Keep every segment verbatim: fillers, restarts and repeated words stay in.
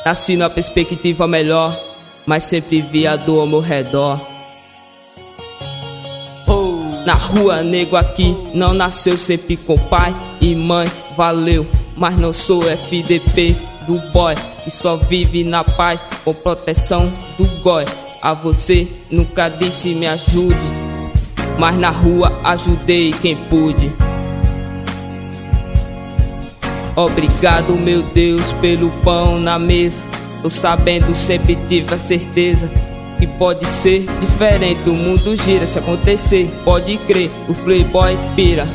Nasci na perspectiva melhor, mas sempre vi a dor ao meu redor. Na rua, nego aqui não nasceu sempre com pai e mãe, valeu. Mas não sou F D P do boy que só vive na paz com proteção do goi. A você nunca disse me ajude, mas na rua ajudei quem pude. Obrigado, meu Deus, pelo pão na mesa. Tô sabendo, sempre tive a certeza que pode ser diferente, o mundo gira. Se acontecer, pode crer, o playboy pira.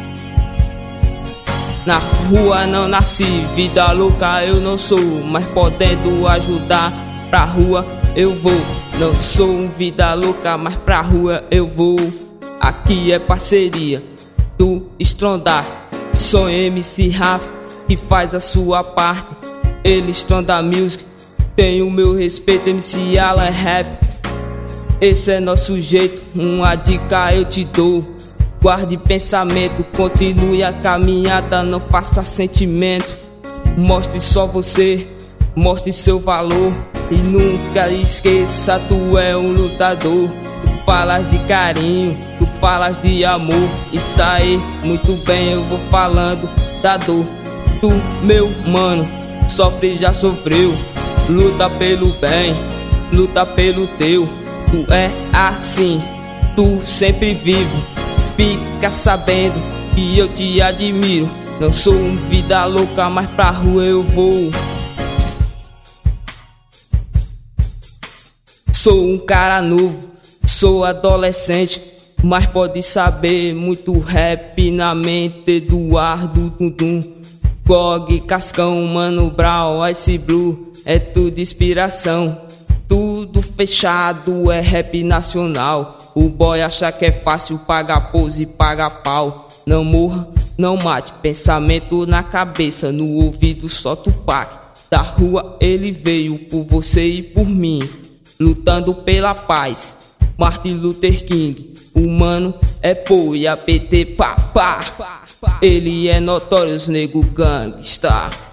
Na rua não nasci, vida louca eu não sou, mas podendo ajudar pra rua eu vou. Não sou um vida louca, mas pra rua eu vou. Aqui é parceria do Estrondar. Sou M C Rafa que faz a sua parte. Ele Stronda Music, tem o meu respeito. M C Alan Rap, esse é nosso jeito. Uma dica eu te dou: guarde pensamento, continue a caminhada, não faça sentimento. Mostre só você, mostre seu valor e nunca esqueça, tu é um lutador. Tu falas de carinho, tu falas de amor, isso aí muito bem, eu vou falando da dor. Tu, meu mano, sofre, já sofreu. Luta pelo bem, luta pelo teu. Tu é assim, tu sempre vivo. Fica sabendo que eu te admiro. Não sou um vida louca, mas pra rua eu vou. Sou um cara novo, sou adolescente, mas pode saber muito rap na mente. Eduardo Dundum, Gog, Cascão, Mano Brown, Ice Blue, é tudo inspiração. Tudo fechado, é rap nacional. O boy acha que é fácil, paga pose e paga pau. Não morra, não mate, pensamento na cabeça, no ouvido só Tupac. Da rua ele veio por você e por mim, lutando pela paz. Martin Luther King, o mano é pô e a P T pá pá. Ele é notório, nego gangsta.